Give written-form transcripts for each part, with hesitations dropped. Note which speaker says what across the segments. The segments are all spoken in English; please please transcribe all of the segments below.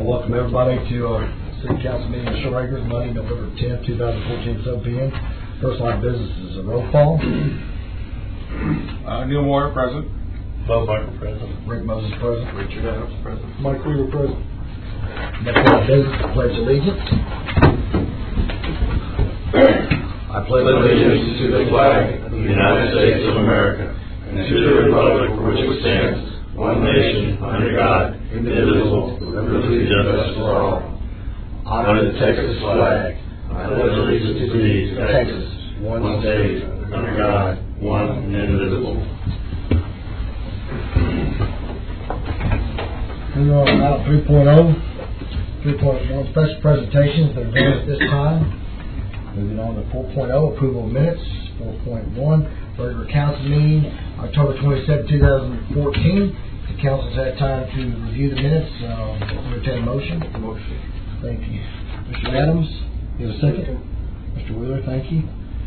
Speaker 1: Welcome everybody to our City Council meeting in Shore Acres, Monday, November 10th, 2014, 7 p.m. First line of business is a roll call.
Speaker 2: Neil Moore, President.
Speaker 3: Bob Michael, President.
Speaker 1: Rick Moses, President.
Speaker 2: Richard Adams, President.
Speaker 1: Mike Weaver, President. Next line of business is pledge allegiance. I pledge
Speaker 3: allegiance to the flag of the United States of America and to the republic for which it stands, one nation, under God, indivisible, with liberty and justice for all. Honor the Texas flag. I pledge allegiance to thee, Texas, one state, under God, one and indivisible.
Speaker 1: We are on item 3.1 special presentations that are done at this time. Moving on to 4.0 approval of minutes. 4.1 regular council meeting October 27, 2014. The council's had time to review the minutes. Entertain a motion. Thank you. Mr. Adams, you have a second? Mr. Wheeler, thank you.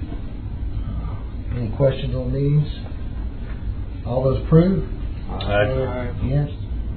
Speaker 1: Any questions on these? All those approve?
Speaker 3: Aye.
Speaker 1: Yes?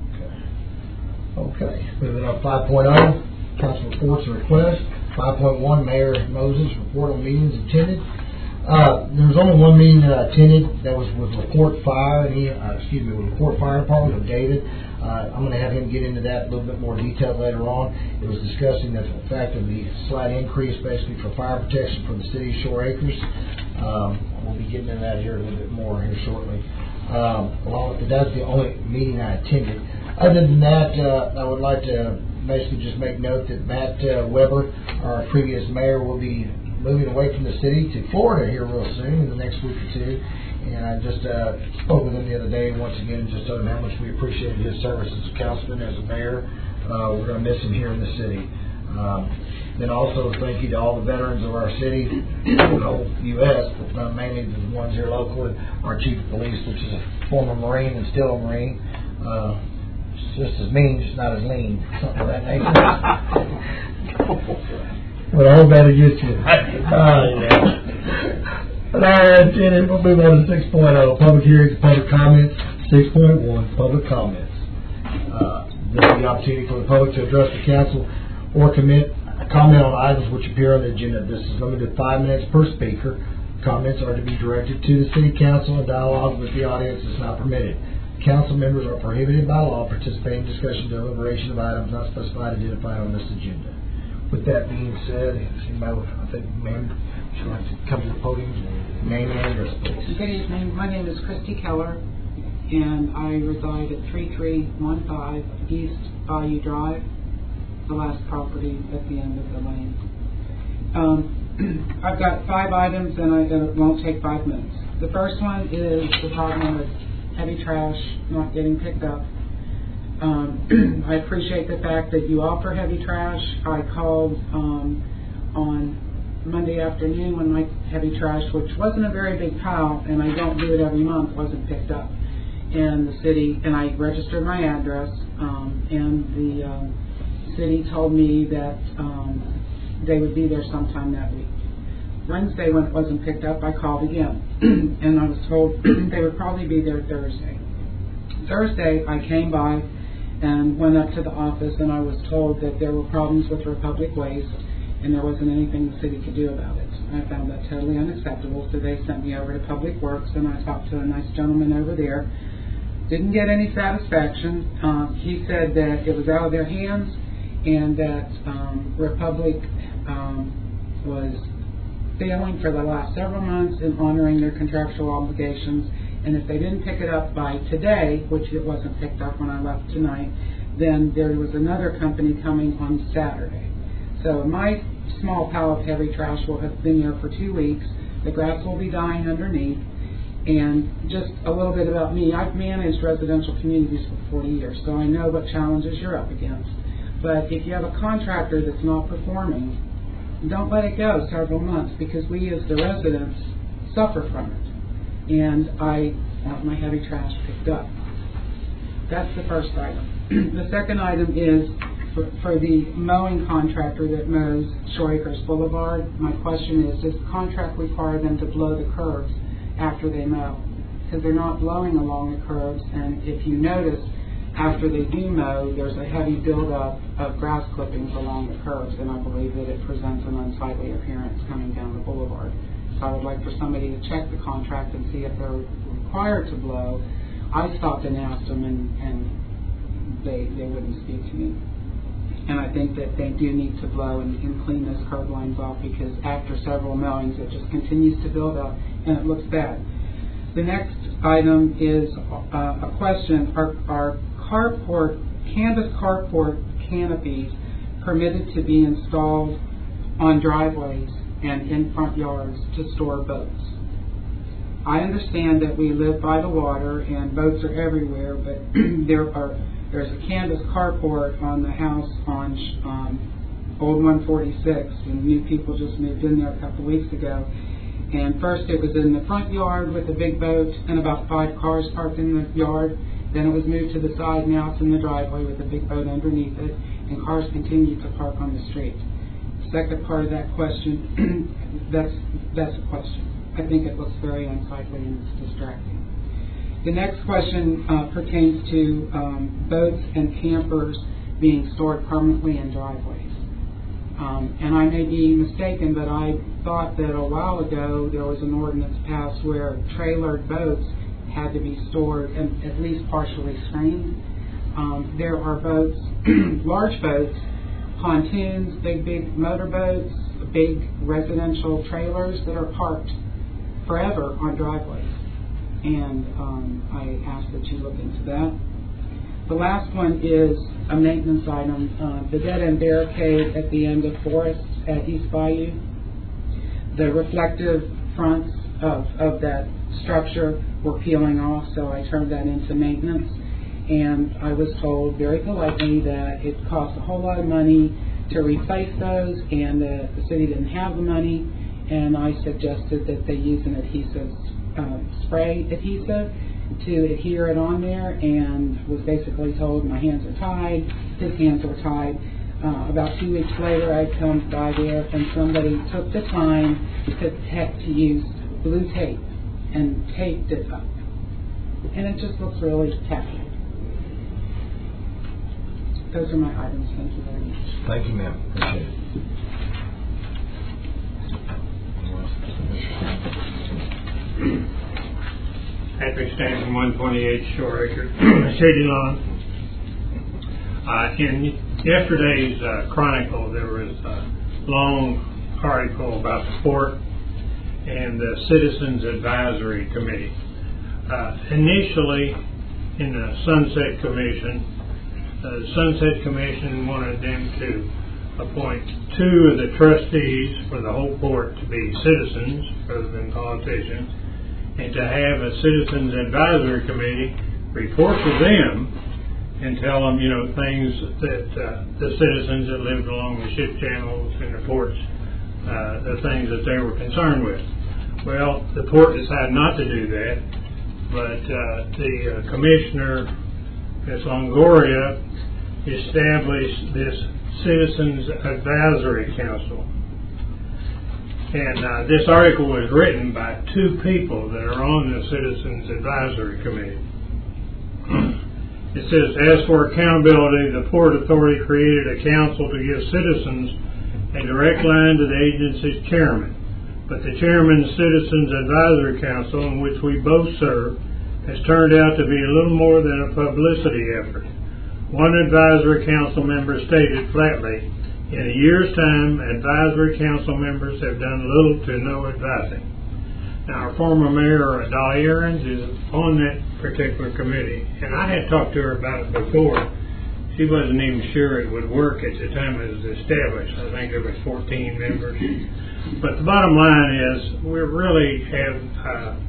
Speaker 1: Okay. Moving on to 5.0, council reports and requests. 5.1, Mayor Moses, report on meetings attended. There was only one meeting that I attended that was with LaPorte Fire, with LaPorte Fire Department with David. I'm going to have him get into that a little bit more detail later on. It was discussing the fact of the slight increase basically for fire protection for the city of Shore Acres. We'll be getting into that here a little bit more here shortly. That's the only meeting I attended. Other than that, I would like to basically just make note that Matt Weber, our previous mayor, will be moving away from the city to Florida here real soon in the next week or two. And I just spoke with him the other day once again, just told him how much we appreciated his service as a councilman, as a mayor. We're going to miss him here in the city. Then also thank you to all the veterans of our city, the whole U.S., but mainly the ones here locally. Our chief of police, which is a former Marine and still a Marine. Just as mean, just not as lean. Something of that nature. Well, I hope that'll get you. But we'll move on to 6.0, public hearings and public comments. 6.1, public comments. This is the opportunity for the public to address the council or comment on items which appear on the agenda. This is limited to 5 minutes per speaker. Comments are to be directed to the city council, and dialogue with the audience is not permitted. Council members are prohibited by law participating in discussion or deliberation of items not specified identified on this agenda. With that being said, I think ma'am should have to come to the podium. Name and address, please.
Speaker 4: Good evening. My name is Christy Keller, and I reside at 3315 East Bayou Drive, the last property at the end of the lane. I've got 5 items, and it won't take 5 minutes. The first one is the problem with heavy trash not getting picked up. I appreciate the fact that you offer heavy trash. I called on Monday afternoon when my heavy trash, which wasn't a very big pile, and I don't do it every month, wasn't picked up. And the city, and I registered my address, and the city told me that they would be there sometime that week. Wednesday, when it wasn't picked up, I called again, and I was told they would probably be there Thursday. Thursday, I came by and went up to the office, and I was told that there were problems with Republic Waste, and there wasn't anything the city could do about it. I found that totally unacceptable, so they sent me over to Public Works, and I talked to a nice gentleman over there. Didn't get any satisfaction. He said that it was out of their hands, and that Republic was failing for the last several months in honoring their contractual obligations, and if they didn't pick it up by today, which it wasn't picked up when I left tonight, then there was another company coming on Saturday. So my small pile of heavy trash will have been here for 2 weeks. The grass will be dying underneath. And just a little bit about me, I've managed residential communities for 40 years, so I know what challenges you're up against. But if you have a contractor that's not performing, don't let it go several months, because we as the residents suffer from it. And I want my heavy trash picked up. That's the first item. The second item is for the mowing contractor that mows Shore Acres Boulevard. My question is, does the contract require them to blow the curbs after they mow? Because they're not blowing along the curbs, and if you notice, after they do mow, there's a heavy buildup of grass clippings along the curbs, and I believe that it presents an unsightly appearance coming down the boulevard. So I would like for somebody to check the contract and see if they're required to blow. I stopped and asked them, and they wouldn't speak to me. And I think that they do need to blow and clean those curb lines off, because after several mowings it just continues to build up and it looks bad. The next item is a question. Are canvas carport canopies permitted to be installed on driveways and in front yards to store boats? I understand that we live by the water and boats are everywhere, but there's a canvas carport on the house on Old 146, and new people just moved in there a couple weeks ago. And first it was in the front yard with a big boat and about 5 cars parked in the yard. Then it was moved to the side, now it's in the driveway with a big boat underneath it, and cars continue to park on the street. Second part of that question, that's a question. I think it looks very unsightly and it's distracting. The next question pertains to boats and campers being stored permanently in driveways. And I may be mistaken, but I thought that a while ago there was an ordinance passed where trailered boats had to be stored and at least partially screened. There are boats, large boats, pontoons, big motorboats, big residential trailers that are parked forever on driveways. And I ask that you look into that. The last one is a maintenance item. The dead-end barricade at the end of Forest at East Bayou. The reflective fronts of that structure were peeling off, so I turned that into maintenance. And I was told very politely that it cost a whole lot of money to replace those, and the city didn't have the money. And I suggested that they use an adhesive, spray adhesive, to adhere it on there, and was basically told my hands are tied, his hands were tied. About 2 weeks later I come by there and somebody took the time to use blue tape and taped it up. And it just looks really tacky. Those are my items. Thank you very much.
Speaker 1: Thank you, ma'am. Appreciate it.
Speaker 2: Patrick Stanton, 128 Shore Acre, Shady Lawn. In yesterday's Chronicle, there was a long article about the port and the Citizens Advisory Committee. Initially, in the Sunset Commission, the Sunset Commission wanted them to appoint 2 of the trustees for the whole port to be citizens rather than politicians, and to have a Citizens Advisory Committee report to them and tell them, things that the citizens that lived along the ship channels and the ports, the things that they were concerned with. Well, the port decided not to do that, but the commissioner, Ms. Longoria, established this Citizens Advisory Council. And this article was written by 2 people that are on the Citizens Advisory Committee. It says, as for accountability, the Port Authority created a council to give citizens a direct line to the agency's chairman. But the chairman's Citizens Advisory Council, in which we both serve, has turned out to be a little more than a publicity effort. One advisory council member stated flatly, in a year's time, advisory council members have done little to no advising. Now, our former mayor, Dolly Ahrens, is on that particular committee, and I had talked to her about it before. She wasn't even sure it would work at the time it was established. I think there was 14 members. But the bottom line is, we really have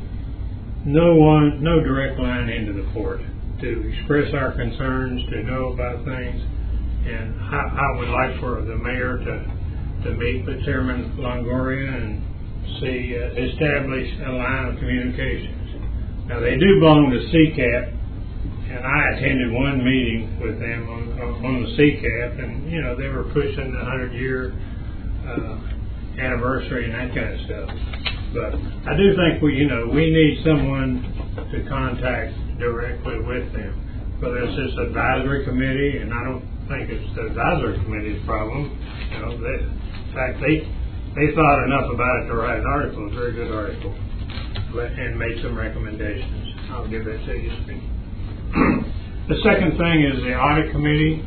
Speaker 2: no direct line into the port to express our concerns, to know about things. And I would like for the mayor to meet with Chairman Longoria and establish a line of communications. Now, they do belong to CCAP, and I attended one meeting with them on the CCAP, and, they were pushing the 100-year anniversary and that kind of stuff. But I do think we need someone to contact directly with them. whether it's this advisory committee, and I don't think it's the advisory committee's problem. You know, in fact, they thought enough about it to write an article, a very good article, and made some recommendations. I'll give that to you, Steve. The second thing is the audit committee.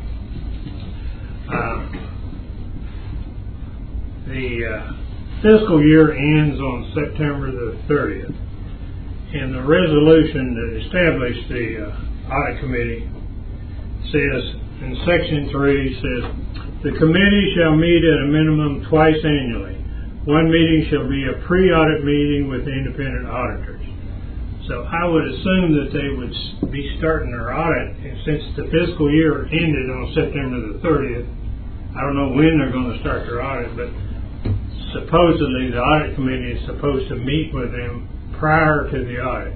Speaker 2: The fiscal year ends on September the 30th, and the resolution that established the audit committee says, in section 3, says, the committee shall meet at a minimum twice annually. One meeting shall be a pre-audit meeting with the independent auditors. So I would assume that they would be starting their audit, and since the fiscal year ended on September the 30th, I don't know when they're going to start their audit, but supposedly the audit committee is supposed to meet with them prior to the audit.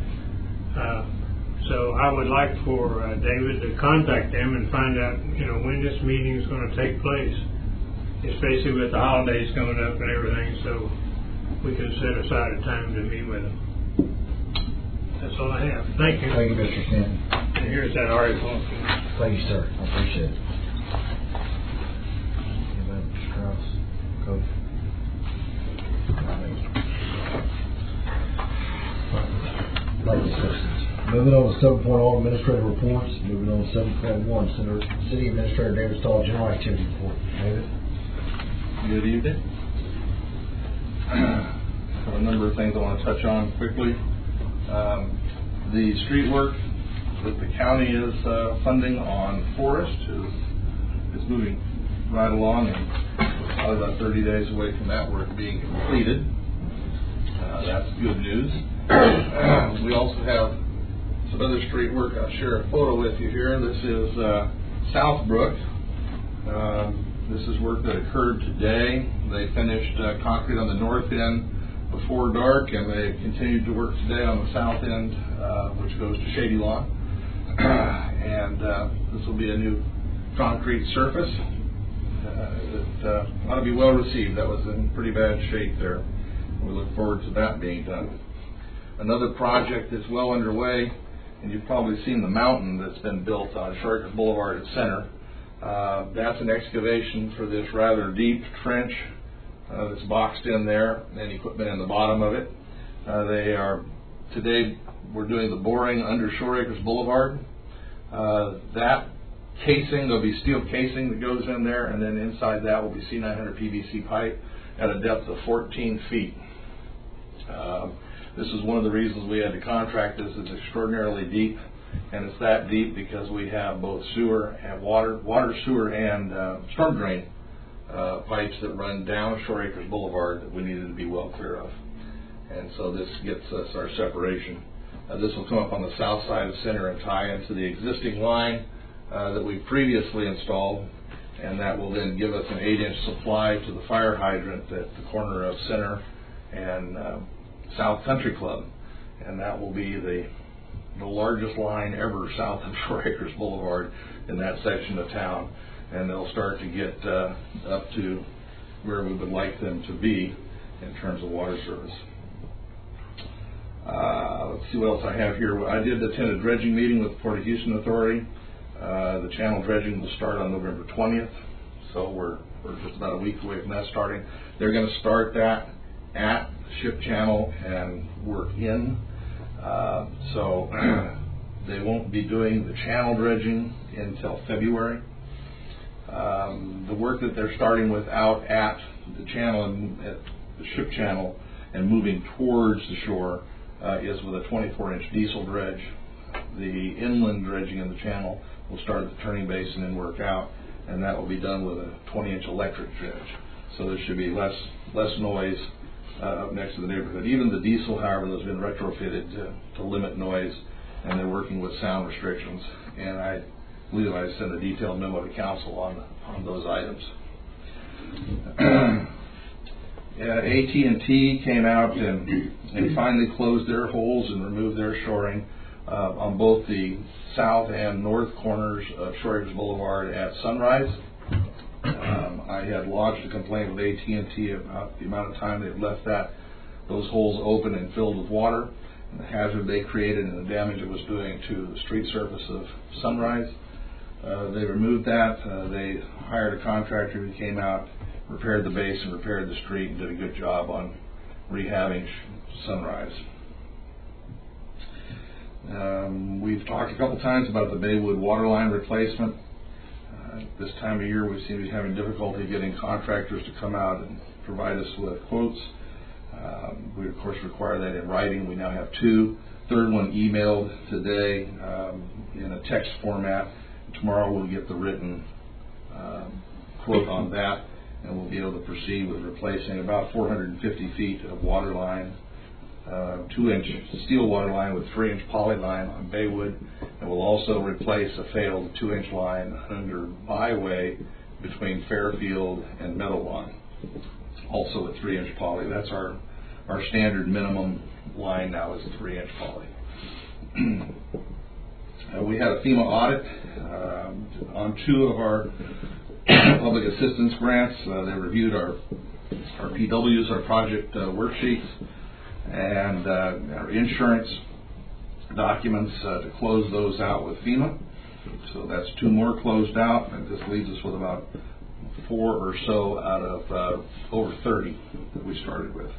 Speaker 2: So I would like for David to contact them and find out, you know, when this meeting is going to take place, especially with the holidays coming up and everything, so we can set aside a time to meet with them. That's all I have. Thank you.
Speaker 1: Thank you, Mr. Stanton.
Speaker 2: And here's that article.
Speaker 1: Thank you, sir. I appreciate it. Anybody, Mr. Krause, Coach? Thank you, citizens. Moving on to 7.0 administrative reports. Moving on to 7.1 City Administrator David Stahl General Activity Report. David?
Speaker 5: Good evening. A number of things I want to touch on quickly. The street work that the county is funding on Forest is moving right along, and probably about 30 days away from that work being completed. That's good news. We also have some other street work. I'll share a photo with you here. This is Southbrook. This is work that occurred today. They finished concrete on the north end before dark, and they continued to work today on the south end, which goes to Shady Lawn. And this will be a new concrete surface. It ought to be well received. That was in pretty bad shape there. We look forward to that being done. Another project that's well underway, and you've probably seen the mountain that's been built on Shortacres Boulevard at Center. That's an excavation for this rather deep trench that's boxed in there, and equipment in the bottom of it. Today we're doing the boring under Shoracres Boulevard. That casing, there'll be steel casing that goes in there, and then inside that will be C900 PVC pipe at a depth of 14 feet. This is one of the reasons we had to contract this. It's extraordinarily deep, and it's that deep because we have both sewer and water sewer and storm drain pipes that run down Shoracres Boulevard that we needed to be well clear of. And so this gets us our separation. This will come up on the south side of Center and tie into the existing line that we previously installed, and that will then give us an 8-inch supply to the fire hydrant at the corner of Center and South Country Club, and that will be the largest line ever south of Shoracres Boulevard in that section of town, and they'll start to get up to where we would like them to be in terms of water service. Let's see what else I have here. I did attend a dredging meeting with the Port of Houston Authority. The channel dredging will start on November 20th, so we're just about a week away from that starting. They're going to start that at Ship Channel and work in. So they won't be doing the channel dredging until February. The work that they're starting with out at the channel and at the Ship Channel and moving towards the shore is with a 24-inch diesel dredge. The inland dredging in the channel will start at the turning basin and work out, and that will be done with a 20-inch electric dredge. So there should be less noise up next to the neighborhood. Even the diesel, however, has been retrofitted to limit noise, and they're working with sound restrictions. And I believe I sent a detailed memo to council on those items. AT&T came out and finally closed their holes and removed their shoring on both the south and north corners of Shoracres Boulevard at Sunrise. I had lodged a complaint with AT&T about the amount of time they've left those holes open and filled with water, the hazard they created and the damage it was doing to the street surface of Sunrise. They removed that. They hired a contractor who came out, repaired the base and repaired the street, and did a good job on rehabbing Sunrise. We've talked a couple times about the Baywood water line replacement. This time of year we seem to be having difficulty getting contractors to come out and provide us with quotes. We of course require that in writing. We now have 2. Third one emailed today in a text format. Tomorrow we'll get the written quote on that, and we'll be able to proceed with replacing about 450 feet of water line, 2-inch steel water line with 3-inch poly line on Baywood, and we'll also replace a failed 2-inch line under Byway between Fairfield and Meadowlawn, also with 3-inch poly. That's our standard minimum line now is 3-inch poly. We had a FEMA audit on 2 of our public assistance grants. They reviewed our PWs, our project worksheets, and our insurance documents to close those out with FEMA. So that's 2 more closed out, and this leaves us with about 4 or so out of over 30 that we started with.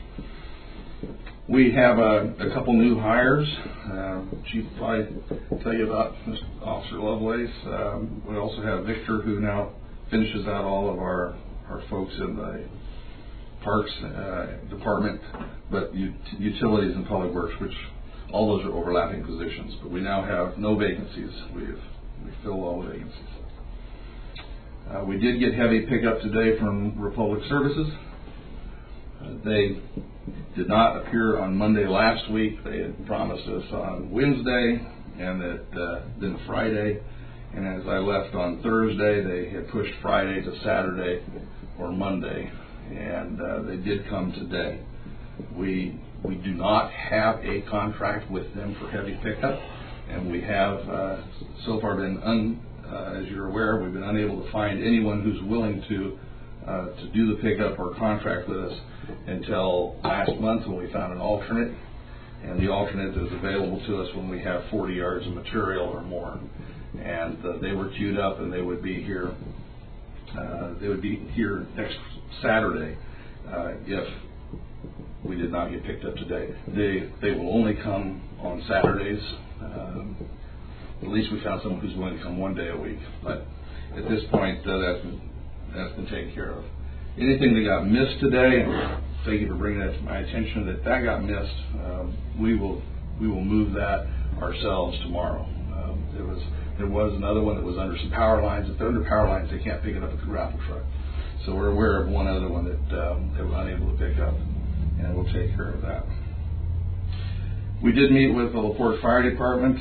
Speaker 5: We have a couple new hires. Chief will probably tell you about Mr. Officer Lovelace. We also have Victor, who now finishes out all of our folks in the Parks Department, but Utilities and Public Works, which all those are overlapping positions. But we now have no vacancies. We filled all the vacancies. We did get heavy pickup today from Republic Services. They did not appear on Monday last week. They had promised us on Wednesday and then Friday. And as I left on Thursday, they had pushed Friday to Saturday or Monday. And they did come today. We do not have a contract with them for heavy pickup. And we have so far been, as you're aware, we've been unable to find anyone who's willing to do the pickup or contract with us until last month when we found an alternate, and the alternate is available to us when we have 40 yards of material or more. And they were queued up, and they would be here. They would be here next Saturday if we did not get picked up today. They will only come on Saturdays. At least we found someone who's willing to come 1 day a week. But at this point, that's been taken care of. Anything that got missed today, and thank you for bringing that to my attention, that got missed, we will move that ourselves tomorrow. There was another one that was under some power lines. If they're under power lines, they can't pick it up with the grapple truck. So we're aware of one other one that they were unable to pick up, and we'll take care of that. We did meet with the LaPorte Fire Department.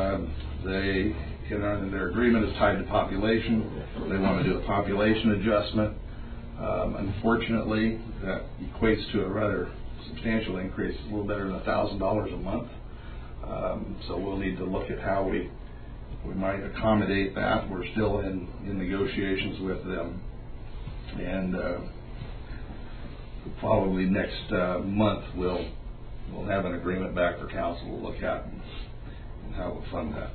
Speaker 5: Their agreement is tied to population. They want to do a population adjustment. Unfortunately, that equates to a rather substantial increase, a little better than $1,000 a month. So we'll need to look at how we might accommodate that. We're still in negotiations with them, and probably next month we'll have an agreement back for council to look at and how we'll fund that.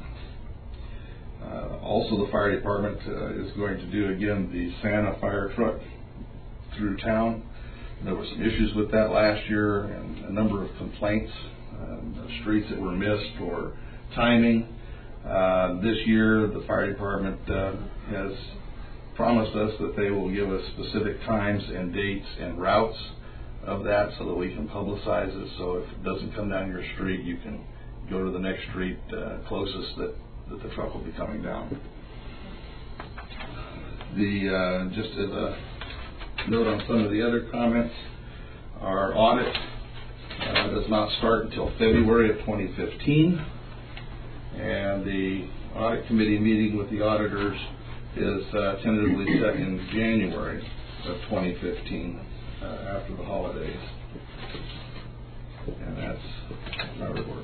Speaker 5: Also, the fire department is going to do again the Santa fire truck through town. There were some issues with that last year and a number of complaints of streets that were missed or timing. This year, the fire department has promised us that they will give us specific times and dates and routes of that so that we can publicize it. So if it doesn't come down your street, you can go to the next street closest that the truck will be coming down. Just as a note on some of the other comments, our audit does not start until February of 2015, and the audit committee meeting with the auditors is tentatively set in January of 2015 after the holidays. And that's my report.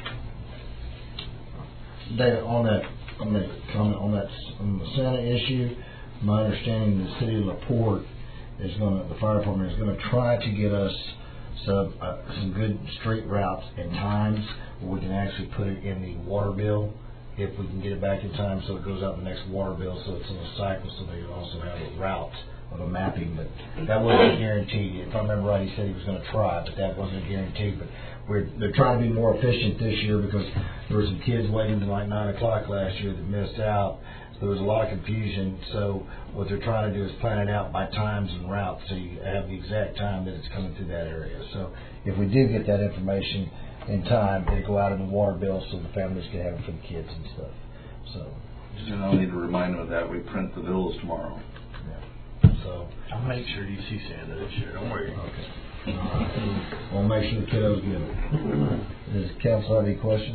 Speaker 1: Dave, on that comment on the Santa issue, my understanding the city of LaPorte the fire department is going to try to get us some good street routes and times where we can actually put it in the water bill if we can get it back in time so it goes out the next water bill so it's in a cycle so they also have a route of a mapping, but that wasn't guaranteed. If I remember right, he said he was going to try, but that wasn't guaranteed. But they're trying to be more efficient this year because there were some kids waiting until like 9 o'clock last year that missed out. So there was a lot of confusion. So what they're trying to do is plan it out by times and routes so you have the exact time that it's coming through that area. So if we do get that information in time, it'll go out in the water bill so the families can have it for the kids and stuff. So
Speaker 5: And I'll need to remind them of that. We print the bills tomorrow.
Speaker 1: yeah. So
Speaker 3: I'll make sure you see Santa this year. Don't worry.
Speaker 1: okay. All right. We'll make sure the kiddos get it. Does council have any questions?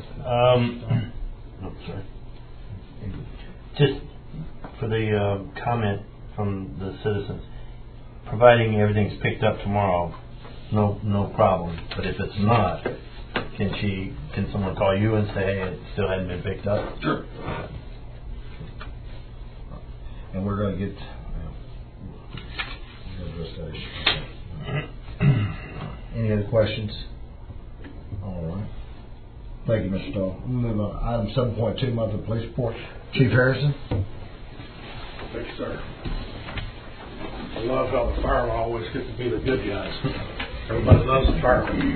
Speaker 3: Sorry. Just for the comment from the citizens, providing everything's picked up tomorrow, no problem. But if it's not, can someone call you and say, hey, it still hadn't been picked up?
Speaker 5: Sure.
Speaker 1: And we're going to get address that issue. Any other questions? All right. Thank you, Mr. Stoll. We'll move on. Item 7.2, monthly police report. Chief Harrison.
Speaker 6: Thank you, sir. I love how the firemen always get to be the good guys. Everybody loves the firemen.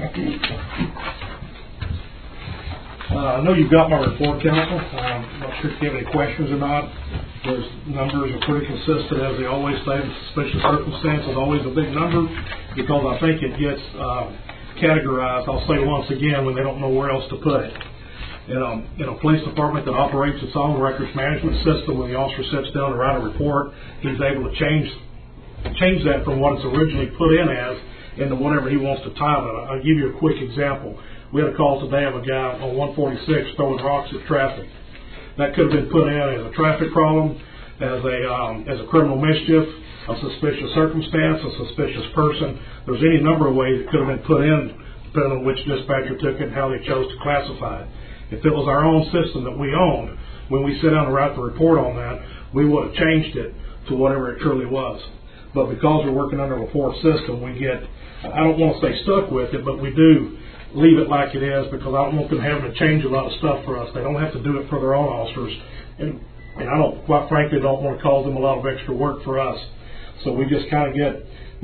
Speaker 6: I know you've got my report, Council. I'm not sure if you have any questions or not. Those numbers are pretty consistent, as they always say. The suspicious circumstance is always a big number because I think it gets categorized, I'll say once again, when they don't know where else to put it. In a police department that operates its own records management system, when the officer sits down to write a report, he's able to change that from what it's originally put in as into whatever he wants to title it. I'll give you a quick example. We had a call today of a guy on 146 throwing rocks at traffic. That could have been put in as a traffic problem, as a criminal mischief, a suspicious circumstance, a suspicious person. There's any number of ways it could have been put in, depending on which dispatcher took it and how they chose to classify it. If it was our own system that we owned, when we sit down to write the report on that, we would have changed it to whatever it truly was. But because we're working under a report system, we get, I don't want to say stuck with it, but we do leave it like it is because I don't want them having to change a lot of stuff for us. They don't have to do it for their own officers. And I don't, quite frankly, don't want to cause them a lot of extra work for us. So we just kind of get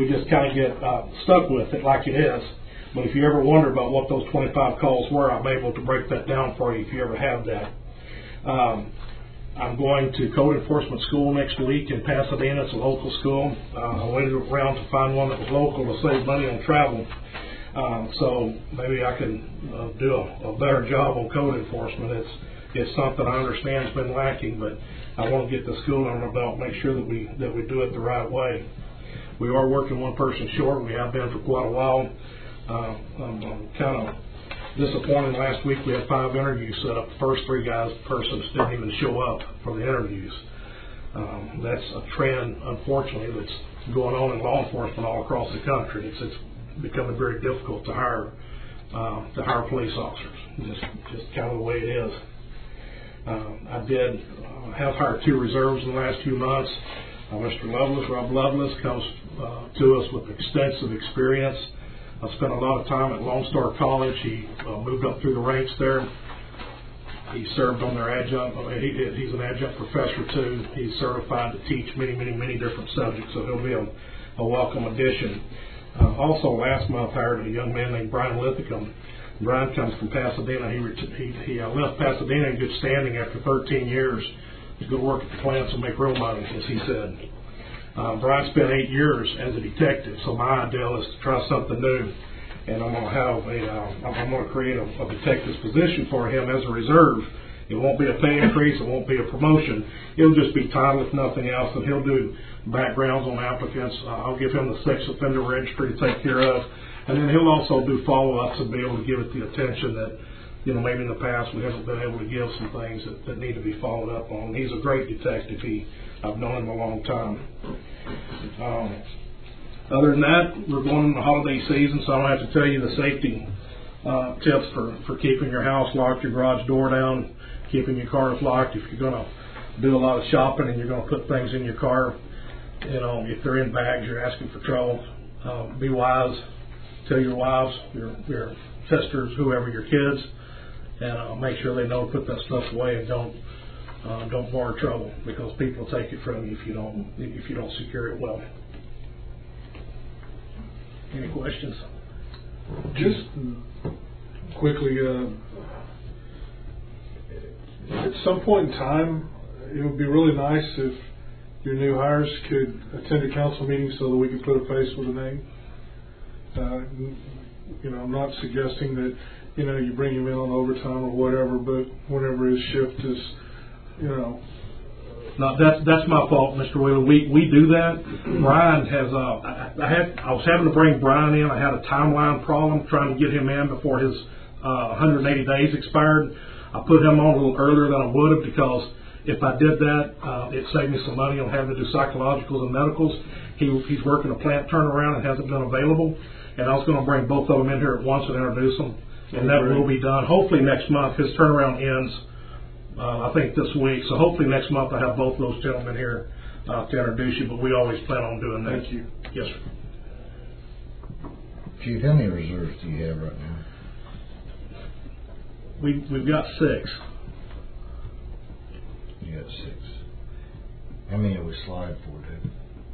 Speaker 6: stuck with it like it is. But if you ever wonder about what those 25 calls were, I'm able to break that down for you if you ever have that. I'm going to code enforcement school next week in Pasadena. It's a local school. I waited around to find one that was local to save money on travel. So maybe I can do a better job on code enforcement. It's something I understand has been lacking, but I want to get the school under my belt, make sure that we do it the right way. We are working one person short. We have been for quite a while. I'm kind of disappointed. Last week we had 5 interviews set up. The first 3 persons didn't even show up for the interviews. That's a trend, unfortunately, that's going on in law enforcement all across the country. It's becoming very difficult to hire police officers. Just kind of the way it is. I did have hired 2 reserves in the last few months. Mr. Lovelace, Rob Lovelace, comes to us with extensive experience. I spent a lot of time at Lone Star College. He moved up through the ranks there. He served on their adjunct. He's an adjunct professor too. He's certified to teach many different subjects, so he'll be a welcome addition. Also, last month, I hired a young man named Brian Lithicum. Brian comes from Pasadena. He left Pasadena in good standing after 13 years to go work at the plants and make real money, as he said. Brian spent 8 years as a detective, so my ideal is to try something new. And I'm going to create a detective's position for him as a reserve. It won't be a pay increase. It won't be a promotion. It'll just be titled if nothing else, and he'll do backgrounds on applicants. I'll give him the sex offender registry to take care of, and then he'll also do follow-ups and be able to give it the attention that, maybe in the past we haven't been able to give some things that need to be followed up on. He's a great detective. I've known him a long time. Other than that, we're going into the holiday season, so I don't have to tell you the safety tips for keeping your house locked, your garage door down, keeping your cars locked. If you're going to do a lot of shopping and you're going to put things in your car, if they're in bags, you're asking for trouble. Be wise tell your wives, your sisters, whoever, your kids, and make sure they know to put that stuff away and don't borrow trouble, because people will take it from you if you don't secure it well. Any questions?
Speaker 7: Just quickly, at some point in time, it would be really nice if your new hires could attend a council meeting so that we could put a face with a name. I'm not suggesting that, you bring him in on overtime or whatever, but whenever his shift is,
Speaker 6: No, that's my fault, Mr. Wheeler. We do that. Brian has I was having to bring Brian in. I had a timeline problem trying to get him in before his 180 days expired. I put him on a little earlier than I would have, because if I did that, it saved me some money on having to do psychologicals and medicals. He's working a plant turnaround and hasn't been available, and I was going to bring both of them in here at once and introduce them, and that will be done hopefully next month. His turnaround ends I think this week, so hopefully next month I have both of those gentlemen here to introduce you, but we always plan on doing that.
Speaker 7: Thank you.
Speaker 6: Yes, sir.
Speaker 1: Chief, how many reserves do you have right now?
Speaker 6: We've got 6.
Speaker 1: You got 6. How many are we slide for, dude?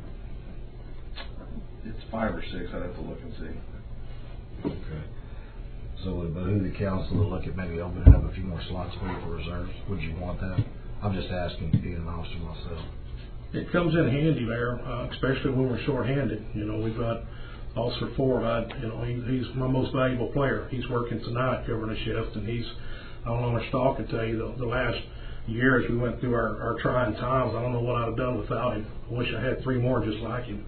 Speaker 5: It's 5 or 6. I'd have to look and see.
Speaker 1: Okay. So would it behoove the council to look at maybe opening up a few more slots for you for reserves? Would you want that? I'm just asking, being an officer myself.
Speaker 6: It comes in handy there, especially when we're short-handed. We've got Officer Ford. He's my most valuable player. He's working tonight covering a shift, and I don't know, Mr. Stahl can tell you the last year as we went through our trying times, I don't know what I'd have done without him. I wish I had 3 more just like him.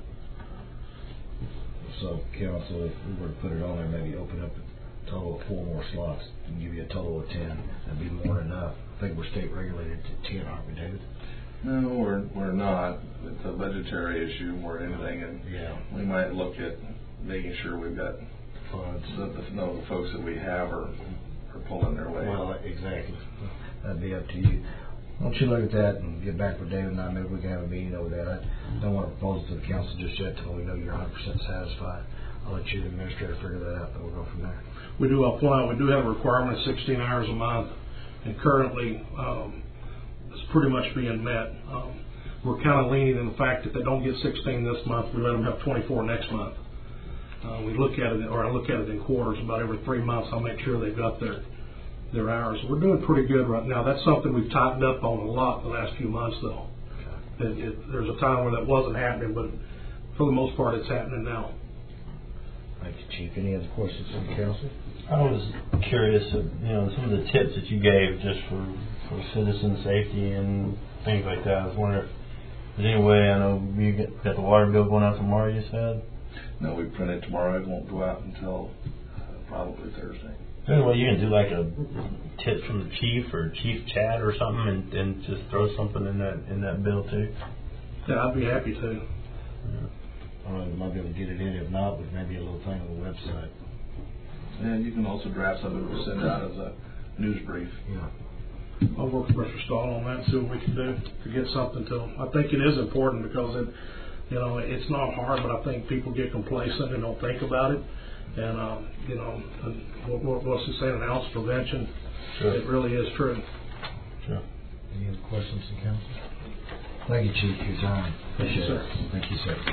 Speaker 1: So, council, if we were to put it on there, maybe open up a total of 4 more slots and give you a total of 10, that'd be more than enough. I think we're state regulated to 10, aren't we, David?
Speaker 5: No, we're not. It's a budgetary issue more than anything, and we might look at making sure we've got
Speaker 1: funds.
Speaker 5: The folks that we have are pulling their weight.
Speaker 1: Well, exactly. That'd be up to you. Why don't you look at that and get back with David and I? Maybe we can have a meeting over that. I don't want to propose it to the council just yet until we know you're 100% satisfied. I'll let you, the administrator, figure that out, and we'll go from there.
Speaker 6: We do apply. We do have a requirement of 16 hours a month, and currently it's pretty much being met. We're kind of leaning in the fact that they don't get 16 this month, we let them have 24 next month. We look at it, or I look at it in quarters. About every 3 months, I'll make sure they've got their hours. We're doing pretty good right now. That's something we've tightened up on a lot the last few months, though. There's a time where that wasn't happening, but for the most part, it's happening now.
Speaker 1: Thank you, Chief. Any other questions from the council?
Speaker 3: I was curious of, some of the tips that you gave just for citizen safety and things like that. I was wondering if there's any way, I know you got the water bill going out tomorrow, you said?
Speaker 5: No, we print it tomorrow. It won't go out until probably Thursday.
Speaker 3: Anyway, you can do like a tip from the chief or chief chat or something and just throw something in that bill too?
Speaker 6: Yeah, I'd be happy to.
Speaker 3: Yeah.
Speaker 1: I don't know, we might be able to get it in. If not, with maybe a little thing on the website.
Speaker 5: And you can also draft something to send out as a news brief.
Speaker 1: Yeah.
Speaker 6: I'll work with Mr. Stahl on that and see what we can do to get something to them. I think it is important because it's not hard, but I think people get complacent and don't think about it. And what's it say? An ounce prevention. Sure. It really is true.
Speaker 3: Sure.
Speaker 1: Any other questions from council? Thank you, Chief, for your time.
Speaker 6: Thank you, sir.
Speaker 1: Thank you, sir.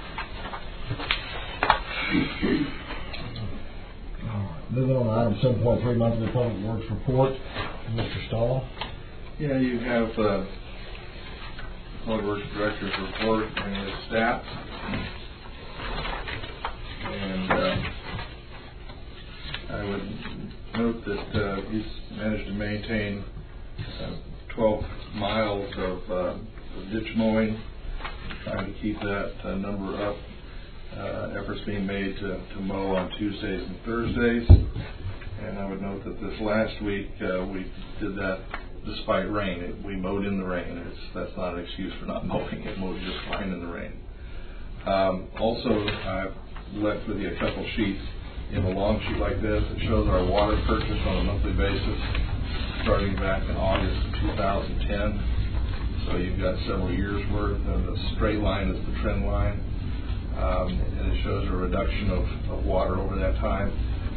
Speaker 1: Moving on to item 7.3, monthly public works report. Mr. Stahl.
Speaker 5: Yeah, you have Public Works Director's report and his staff. And I would note that he's managed to maintain 12 miles of ditch mowing, trying to keep that number up. Efforts being made to mow on Tuesdays and Thursdays. And I would note that this last week we did that despite rain. We mowed in the rain. That's not an excuse for not mowing. It mowed just fine in the rain. Also, I've left with you a couple sheets in a long sheet like this. It shows our water purchase on a monthly basis starting back in August of 2010. So you've got several years worth, and the straight line is the trend line. and it shows a reduction of water over that time.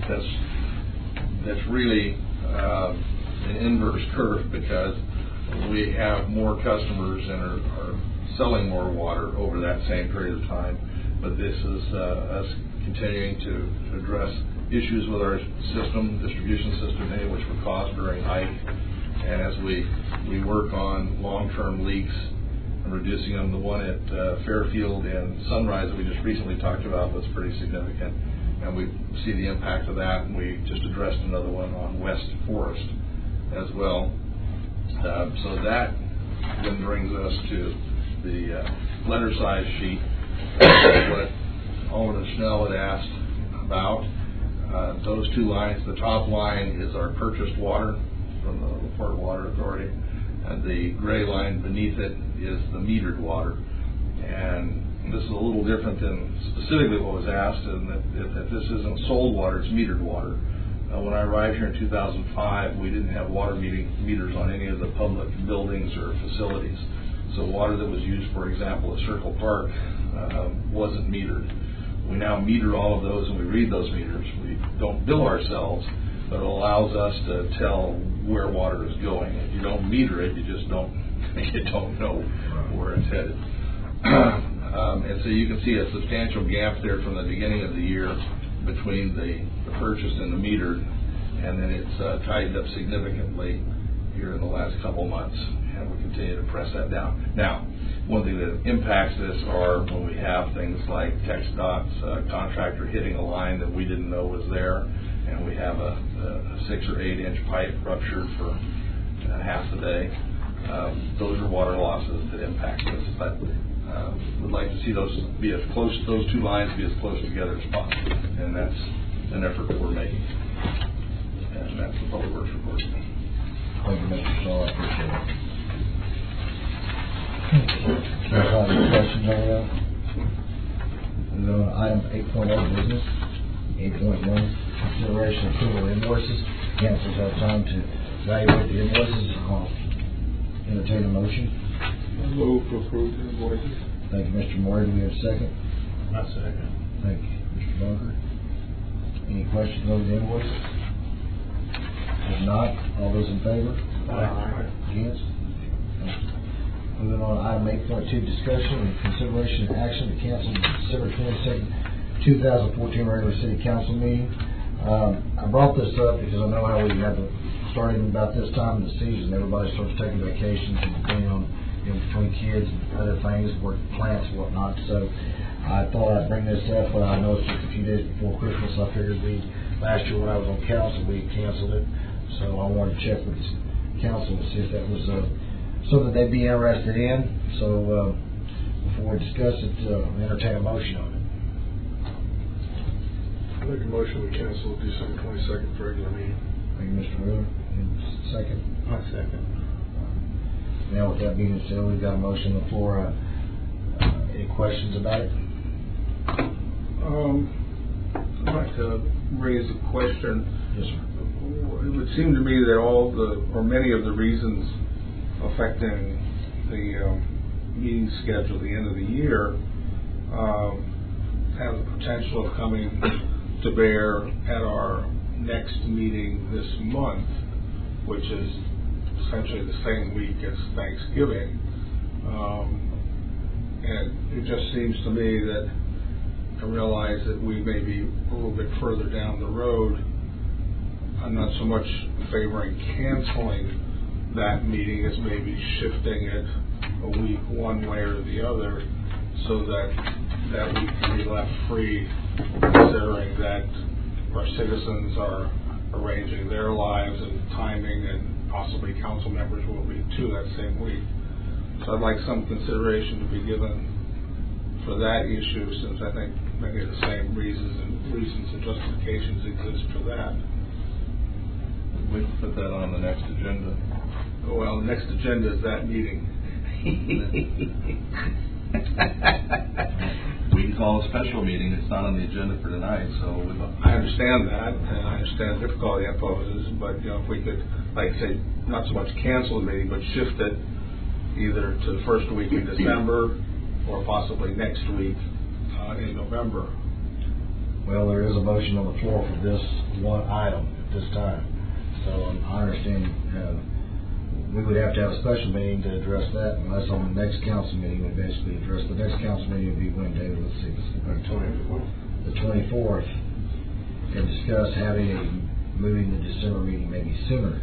Speaker 5: That's really an inverse curve, because we have more customers and are selling more water over that same period of time. But this is us continuing to address issues with our distribution system, which were caused during Ike. And as we work on long-term leaks and reducing them, the one at Fairfield and Sunrise that we just recently talked about was pretty significant. And we see the impact of that, and we just addressed another one on West Forest as well. So that then brings us to the letter size sheet, what Alderman Schnell had asked about. Those two lines, the top line is our purchased water from the LaPorte Water Authority, and the gray line beneath it is the metered water. And this is a little different than specifically what was asked, and that this isn't sold water, it's metered water. When I arrived here in 2005, we didn't have water meters on any of the public buildings or facilities. So water that was used, for example, at Circle Park wasn't metered. We now meter all of those, and we read those meters. We don't bill ourselves, but it allows us to tell where water is going. If you don't meter it, you just don't know where it's headed. And so you can see a substantial gap there from the beginning of the year between the purchased and the metered, and then it's tightened up significantly here in the last couple months, and we continue to press that down. Now, one thing that impacts this are when we have things like TxDOT's contractor hitting a line that we didn't know was there, and we have a 6 or 8 inch pipe ruptured for half the day. Those are water losses that impact us, but we'd like to see those two lines be as close together as possible, and that's an effort that we're making. And that's the Public Works report.
Speaker 1: Thank you, Mr. Shaw. I appreciate it. Any questions on that? Item 8.0 business. 8.1 consideration of approval of invoices. Council's had time to evaluate the invoices. I'll entertain a motion.
Speaker 7: Move to approve the invoices.
Speaker 1: Thank you, Mr. Moore. Do we have a second?
Speaker 2: I second.
Speaker 1: Thank you, Mr. Bunker. Any questions on the invoices? If not, all those in favor?
Speaker 2: Aye.
Speaker 1: Against? Moving on to item 8.2, discussion and consideration of action to cancel the December 22nd, 2014 regular city council meeting. I brought this up because I know how we have to start even about this time of the season. Everybody starts taking vacations and depending on, between kids and other things, work plants and whatnot. So I thought I'd bring this up, but I know it's just a few days before Christmas. I figured last year when I was on council, we canceled it. So I wanted to check with the council to see if that was something they'd be interested in. So before we discuss it, entertain a motion on it.
Speaker 7: I make a motion we cancel December 22nd regular meeting.
Speaker 1: Thank you, Mr. Wheeler. Second?
Speaker 2: I second.
Speaker 1: Now, with that being said, we've got a motion on the floor. Any questions about it?
Speaker 8: I'd like to raise a question.
Speaker 1: Yes, sir.
Speaker 8: It would seem to me that many of the reasons affecting the meeting schedule at the end of the year have the potential of coming to bear at our next meeting this month, which is essentially the same week as Thanksgiving. And it just seems to me that I realize that we may be a little bit further down the road. I'm not so much favoring canceling that meeting as maybe shifting it a week one way or the other, so that we can be left free, considering that our citizens are arranging their lives and timing, and possibly council members will be too that same week. So I'd like some consideration to be given for that issue, since I think many of the same reasons and justifications exist for that.
Speaker 5: We can put that on the next agenda.
Speaker 8: Well, the next agenda is that meeting.
Speaker 5: We can call a special meeting. It's not on the agenda for tonight, so
Speaker 8: I understand that, and I understand the difficulty that poses, but if we could, like say, not so much cancel the meeting, but shift it either to the first week in December or possibly next week, in November.
Speaker 1: Well, there is a motion on the floor for this one item at this time. So I understand we would have to have a special meeting to address that, unless on the next council meeting we basically address. The next council meeting would be when, David? Let's see, the 24th, and discuss moving the December meeting maybe sooner.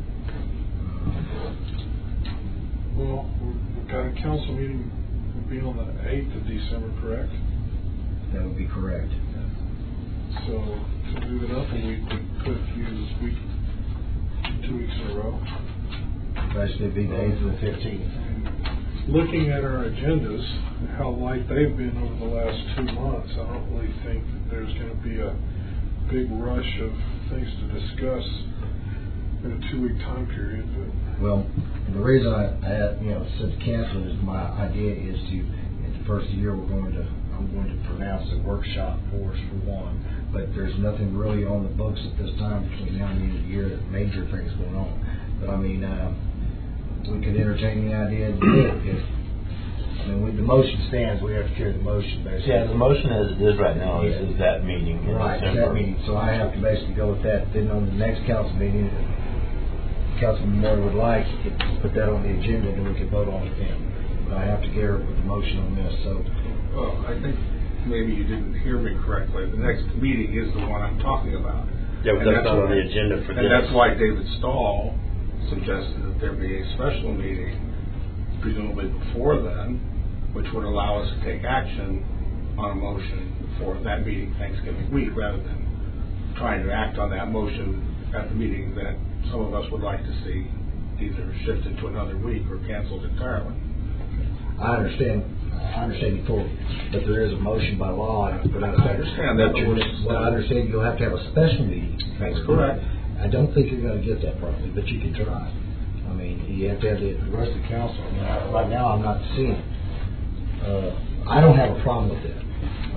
Speaker 7: Well, we've got a council meeting would be on the 8th of December, correct?
Speaker 1: That would be correct.
Speaker 7: So to move it up a week, we could use 2 weeks in a row.
Speaker 1: Basically, it'd be the 8th and the 15th.
Speaker 7: Looking at our agendas, how light they've been over the last 2 months, I don't really think that there's going to be a big rush of things to discuss in a 2-week time period. But
Speaker 1: Well, the reason I said cancel is my idea is to, at the first of the year, I'm going to pronounce a workshop for us for one, but there's nothing really on the books at this time between now and the end of the year, major things going on. But I mean, we could entertain the idea to do it. The motion stands, we have to carry the motion basically.
Speaker 3: Yeah, the motion as it is right now is that meeting in
Speaker 1: Right,
Speaker 3: December.
Speaker 1: that meeting, so I have to basically go with that. Then on the next council meeting, if Councilman Moore would like, he could put that on the agenda and we could vote on it then. But I have to carry with the motion on this, so.
Speaker 8: Well, I think maybe you didn't hear me correctly. The next meeting is the one I'm talking about.
Speaker 3: Yeah, but that's not on the agenda for this.
Speaker 8: And that's why David Stahl suggested that there be a special meeting, presumably before then, which would allow us to take action on a motion for that meeting Thanksgiving week, rather than trying to act on that motion at the meeting that some of us would like to see either shifted to another week or canceled entirely.
Speaker 1: I understand you fully, but there is a motion by law.
Speaker 8: I understand that.
Speaker 1: But I understand you'll have to have a special meeting.
Speaker 8: That's correct.
Speaker 1: I don't think you're going to get that probably, but you can try. I mean, you have to have the rest of the council. I mean, right now, I'm not seeing it. I don't have a problem with that.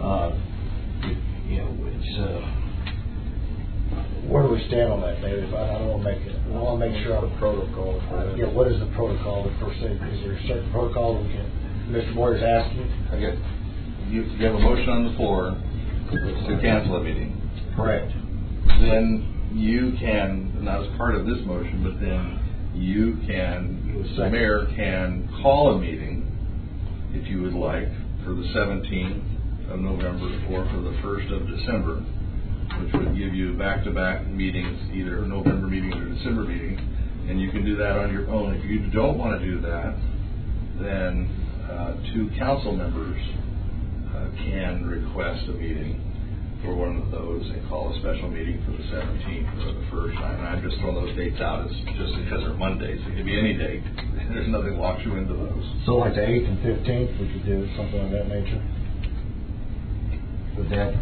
Speaker 1: Where do we stand on that, David? I don't want to make it. I want to make sure I'm protocol. What is the protocol per se? Is there a certain protocol we can? Mr. Moore is asking.
Speaker 5: Okay. You have a motion on the floor to cancel a meeting.
Speaker 1: Correct.
Speaker 5: Then you can, not as part of this motion, but then you can, the mayor can call a meeting, if you would like, for the 17th of November or for the 1st of December, which would give you back-to-back meetings, either a November meeting or December meeting, and you can do that on your own. If you don't want to do that, then 2 council members can request a meeting for one of those and call a special meeting for the 17th or the 1st. And I'm just throwing those dates out as just because they're Mondays. It could be any date. There's nothing locks you into those.
Speaker 1: So like the 8th and 15th, we could do something of that nature? With that?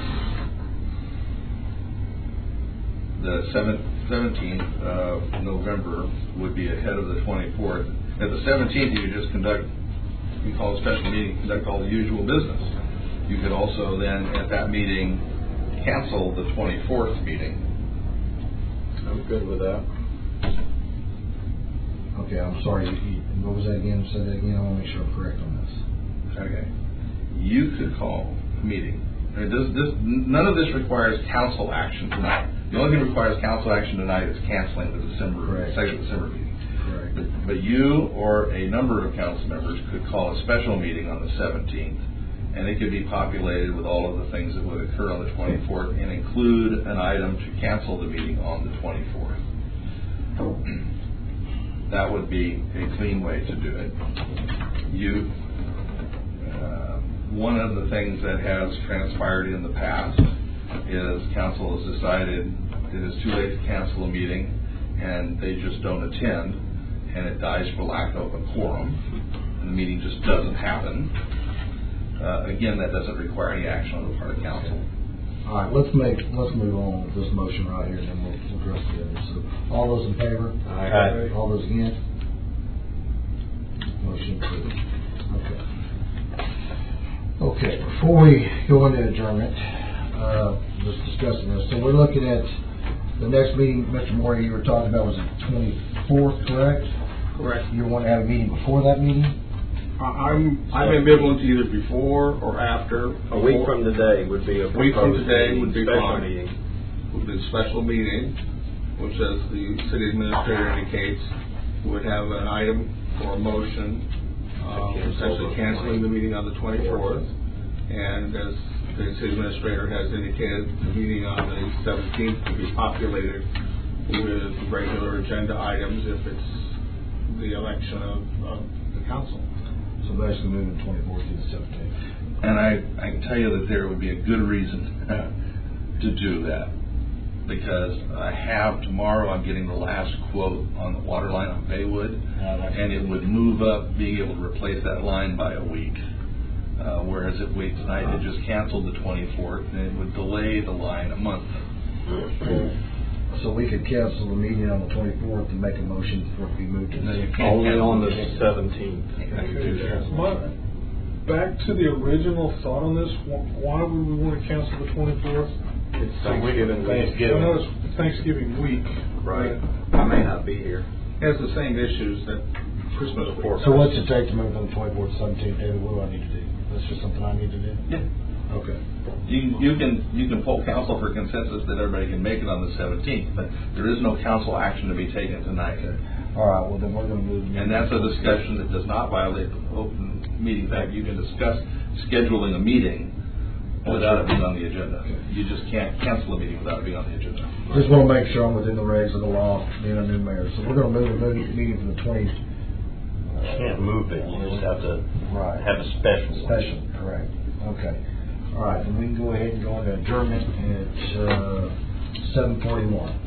Speaker 5: The 17th of November would be ahead of the 24th. At the 17th, you just you call a special meeting, conduct all the usual business. You could also then, at that meeting, cancel the 24th meeting.
Speaker 8: I'm good with that.
Speaker 1: Okay, I'm sorry. What was that again? Say that again. I want to make sure I'm correct on this.
Speaker 5: Okay. You could call a meeting. None of this requires council action tonight. The only thing that requires council action tonight is canceling the second December meeting.
Speaker 1: Correct.
Speaker 5: But you or a number of council members could call a special meeting on the 17th, and it could be populated with all of the things that would occur on the 24th and include an item to cancel the meeting on the 24th. That would be a clean way to do it. One of the things that has transpired in the past is council has decided it is too late to cancel a meeting and they just don't attend, and it dies for lack of a quorum, and the meeting just doesn't happen. Again, that doesn't require any action on the part of council.
Speaker 1: All right, let's move on with this motion right here, and then we'll address the others. So, all those in favor?
Speaker 3: Aye.
Speaker 1: All those against? Motion approved. Okay, before we go into adjournment, just discussing this. So we're looking at the next meeting, Mr. Moore, you were talking about was the 24th, correct?
Speaker 8: Correct.
Speaker 1: You want to have a meeting before that meeting?
Speaker 8: I'm ambivalent to either before or after.
Speaker 3: A week from today would be a
Speaker 8: A week from
Speaker 3: proposed
Speaker 8: today would be
Speaker 3: special
Speaker 8: fine.
Speaker 3: meeting.
Speaker 8: Would be a special meeting, which, as the city administrator indicates, would have an item for a motion, essentially canceling the meeting on the 24th. And as the city administrator has indicated, the meeting on the 17th to be populated with regular agenda items if it's the election of the council.
Speaker 1: So basically moving 24th to the 17th.
Speaker 5: And I can tell you that there would be a good reason to do that. Because tomorrow I'm getting the last quote on the water line on Baywood, and it would move up being able to replace that line by a week. Whereas if we tonight had just canceled the 24th, then it would delay the line a month.
Speaker 1: So we could cancel the meeting on the 24th and make a motion for it to be moved to the
Speaker 3: Only on the 17th.
Speaker 7: Back to the original thought on this, why would we want to cancel the 24th?
Speaker 3: It's Thanksgiving week.
Speaker 7: I know it's Thanksgiving week.
Speaker 3: Right. I may not be here.
Speaker 8: It has the same issues that Christmas before.
Speaker 1: So what's it take to move on the 24th, 17th, David? What do I need to do? That's just something I need to do?
Speaker 5: Yeah.
Speaker 1: Okay.
Speaker 5: You can poll council for consensus that everybody can make it on the 17th, but there is no council action to be taken tonight.
Speaker 1: All right, well then we're going to move.
Speaker 5: And that's a discussion that does not violate the Open Meetings Act. You can discuss scheduling a meeting without it being on the agenda. You just can't cancel a meeting without it being on the agenda.
Speaker 1: Just want to make sure I'm within the regs of the law, being a new mayor. So we're going to move the meeting from the 20th.
Speaker 3: You can't move it. You just have to have a special.
Speaker 1: Special, correct. Okay. All right, then we can go ahead and go into adjournment at 7:41.